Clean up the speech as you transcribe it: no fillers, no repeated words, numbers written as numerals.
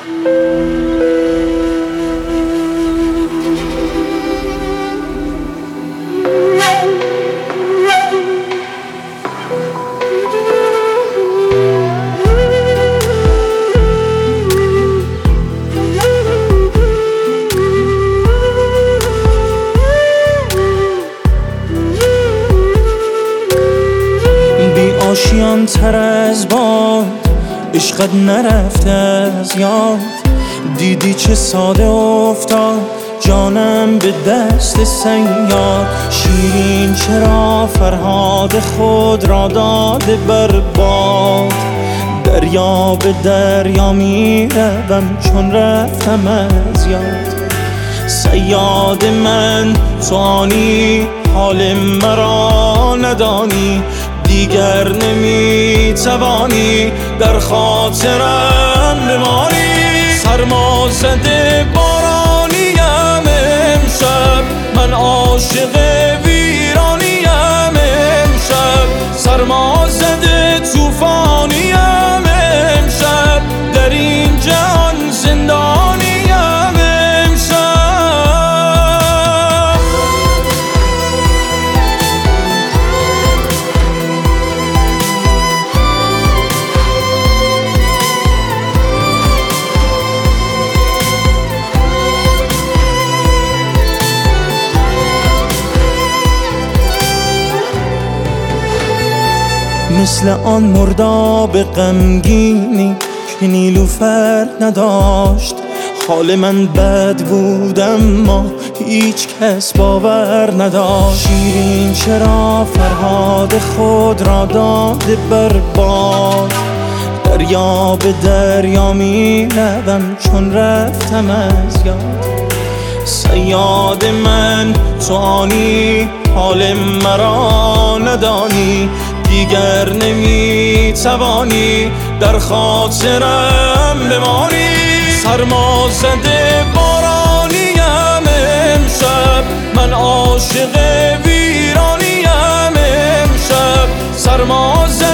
آشیان تر از باد عشقت نرفته از یاد، دیدی چه ساده افتاد جانم به دست صیاد. شیرین چرا فرهاد خود را داده بر باد، دریا به دریا می روم چون رفتم از یاد. صیاد من تو آنی حال مرا ندانی، دیگر نمی توانی در خاطرم بمانی. سرما زده بارانیم امشب، من عاشق ویرانیم امشب. سرما زده طوفانیم امشب، در این جهان زندانیم امشب. مثل آن مرداب غمگینی که نیلوفر نداشت، حال من بد بود اما هیچ کس باور نداشت. شیرین چرا فرهاد خود را داده بر باد، دریا به دریا می روم چون رفتم از یاد. صیاد من تو آنی حال مرا ندانی، دیگر نمی توانی در خاطرم بمانی. سرما زده بارانیم امشب، من عاشق ویرانیم امشب. سرما زده